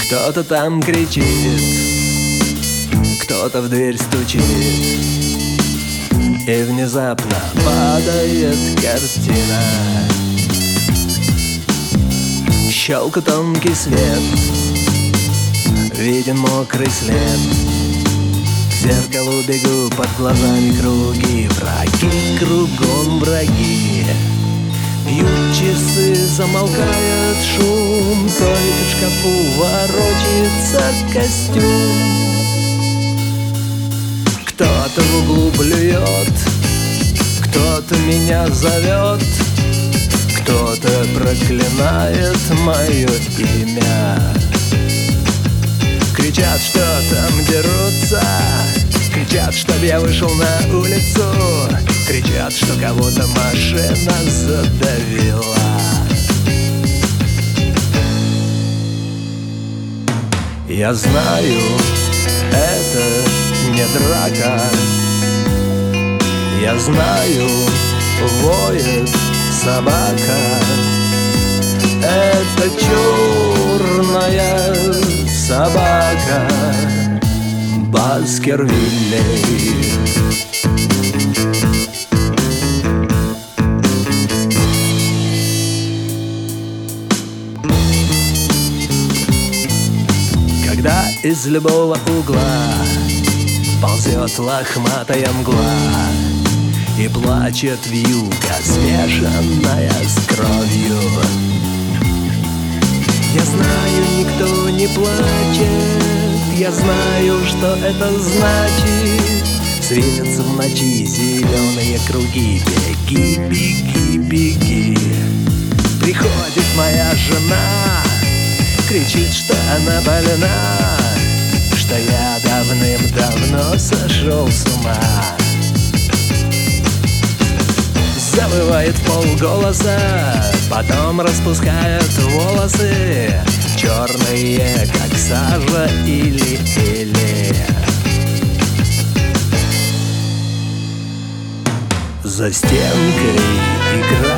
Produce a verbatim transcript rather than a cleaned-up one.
Кто-то там кричит, кто-то в дверь стучит, и внезапно падает картина. Щелка, тонкий свет, виден мокрый след. К зеркалу бегу, под глазами круги. Враги, кругом враги. Бьют часы, замолкает шум, только в шкафу ворочается костюм. Кто-то в углу блюет, кто-то меня зовет, кто-то проклинает мое имя. Кричат, что там дерутся, кричат, чтоб я вышел на улицу, кричат, что кого-то машина задавила. Я знаю, это не драка. Я знаю, воет собака. Это черная собака Баскервилей. Когда из любого угла ползет лохматая мгла и плачет вьюга, смешанная с кровью. Я знаю, никто не плачет, я знаю, что это значит. Светятся в ночи зеленые круги. Беги, беги, беги. Приходит моя жена, кричит, что она больна, что я давным-давно сошел с ума. Завывает вполголоса, потом распускает волосы, черные, как сажа или или. За стенкой игра